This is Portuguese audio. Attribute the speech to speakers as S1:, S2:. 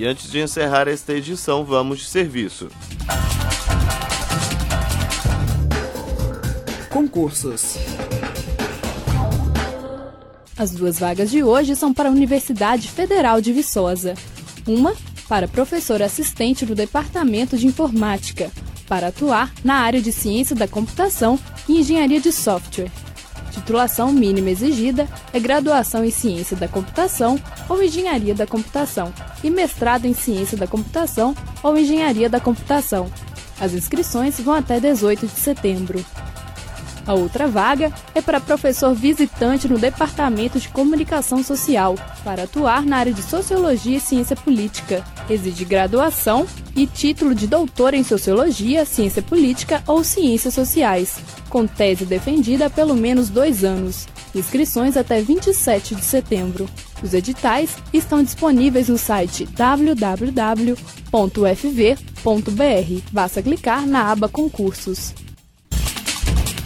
S1: E antes de encerrar esta edição, vamos de serviço.
S2: Concursos.
S3: As 2 vagas de hoje são para a Universidade Federal de Viçosa. Uma para professor assistente no Departamento de Informática, para atuar na área de Ciência da Computação e Engenharia de Software. Titulação mínima exigida é graduação em Ciência da Computação ou Engenharia da Computação e mestrado em Ciência da Computação ou Engenharia da Computação. As inscrições vão até 18 de setembro. A outra vaga é para professor visitante no Departamento de Comunicação Social, para atuar na área de Sociologia e Ciência Política. Exige graduação e título de doutor em Sociologia, Ciência Política ou Ciências Sociais, com tese defendida há pelo menos 2 anos. Inscrições até 27 de setembro. Os editais estão disponíveis no site www.ufv.br. Basta clicar na aba Concursos.